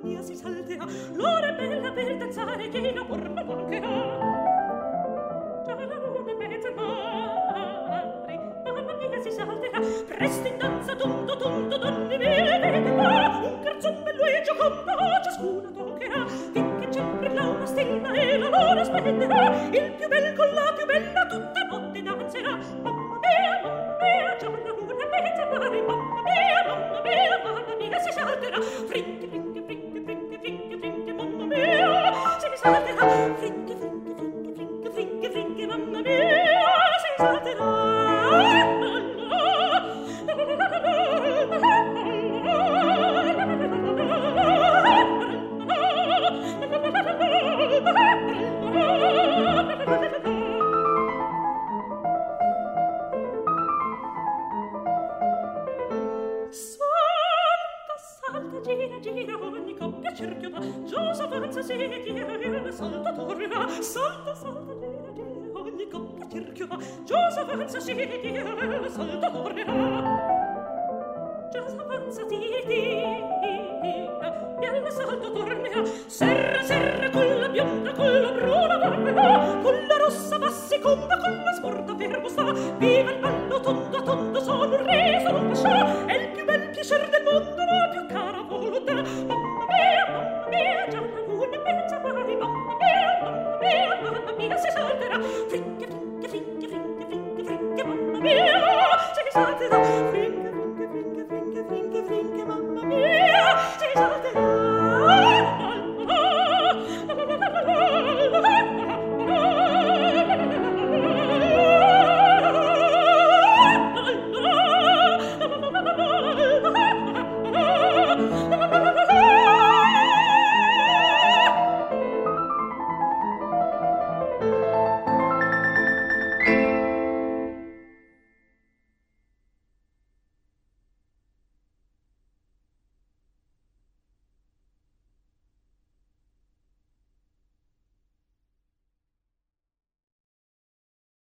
mia si salterà, l'ora è bella per danzare che la forma mancherà. Già la luna in mezzo al mare, mamma mia si salterà, presto in danza tondo tondo donne mie vede qua, un garzon bello e giocondo ciascuna toccherà, finché c'è brilla una stella e la luna splenderà, il più bel con la più bella tutta notte danzerà. Mamma mia, già la luna in mezzo al mare, mamma mia, si salterà, frinche, frinche, frinche, frinche, frinche, frinche, mamma mia, si salterà, frinche, frinche, frinche, frinche, frinche, frinche, mamma mia, si salterà. Gira, ogni coppia cerchio va, Giosa avanza, si gira, il salto torna, salta, salta, gira, ogni coppia cerchio va, Giosa avanza, si gira, il salto tornerà. Giosa avanza, tira, il salto tornerà, serra, serra, con la bionda, con la bruna varrerà, con la rossa va seconda, con la sporta fermo sta, viva il ballo tondo, tondo, sono un re, sono un pascià, è il più bel piacer del mondo, la più cara